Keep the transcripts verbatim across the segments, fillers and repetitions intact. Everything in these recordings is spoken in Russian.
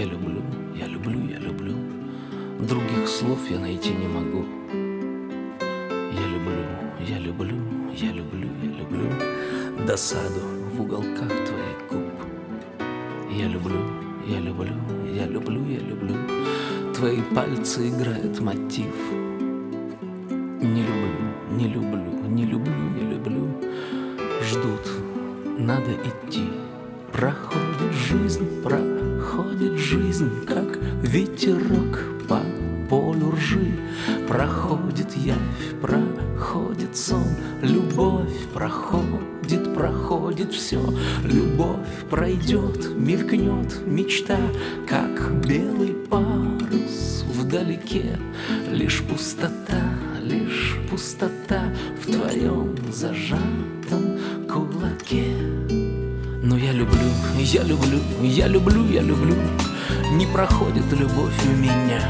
Я люблю, я люблю, я люблю. Других слов я найти не могу. Я люблю, я люблю, я люблю, я люблю досаду в уголках твоих губ. Я люблю, я люблю, я люблю, я люблю. Твои пальцы играют мотив. Не люблю, не люблю, не люблю, не люблю. Ждут, надо идти. Проходит жизнь, проходит жизнь, как ветерок по полю ржи. Проходит явь, проходит сон, любовь проходит, проходит все. Любовь пройдет, мелькнет мечта, как белый парус вдалеке. Лишь пустота, лишь пустота в твоем зажатом кулаке. Но я люблю, я люблю, я люблю, я люблю. Не проходит любовь у меня.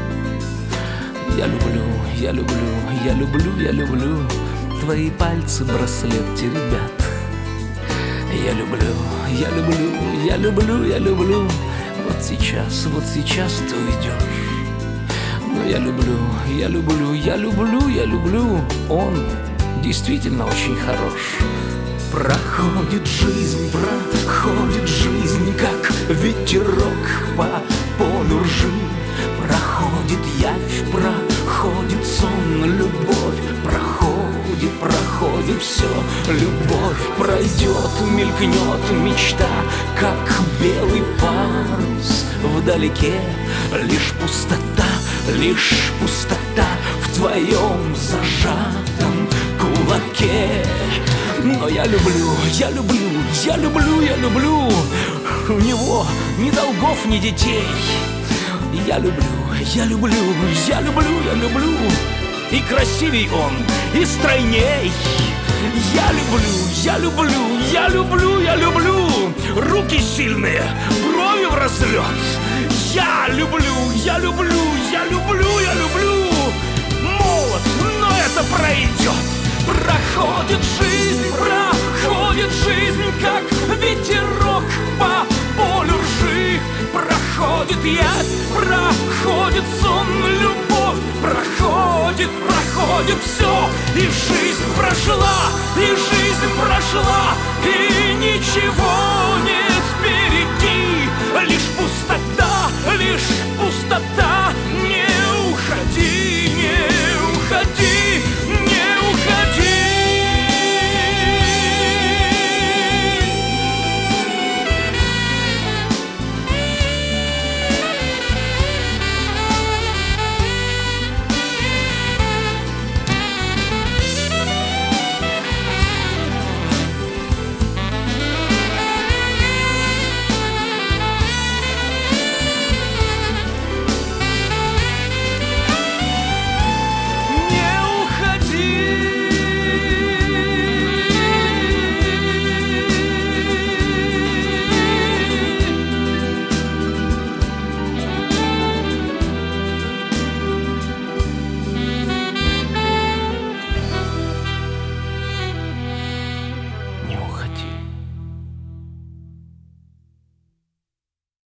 Я люблю, я люблю, я люблю, я люблю. Твои пальцы браслет теребят. Я люблю, я люблю, я люблю, я люблю. Вот сейчас, вот сейчас ты уйдешь. Но я люблю, я люблю, я люблю, я люблю. Он действительно очень хорош. Проходит жизнь, проходит жизнь, как ветерок по полю ржи. Проходит явь, проходит сон, любовь проходит, проходит все. Любовь пройдет, мелькнет мечта, как белый парус вдалеке. Лишь пустота, лишь пустота в твоем зажатом кулаке. Но я люблю, я люблю, я люблю, я люблю. У него ни долгов, ни детей. Я люблю, я люблю, я люблю, я люблю. И красивей он, и стройней. Я люблю, я люблю, я люблю, я люблю. Руки сильные, брови в разлет. Я люблю, я люблю, я люблю, я люблю. Молод, но это пройдет. Проходит жизнь, проходит жизнь, как ветерок по полю ржи. Проходит явь, проходит сон, любовь проходит, проходит все. И жизнь прошла, и жизнь прошла, и ничего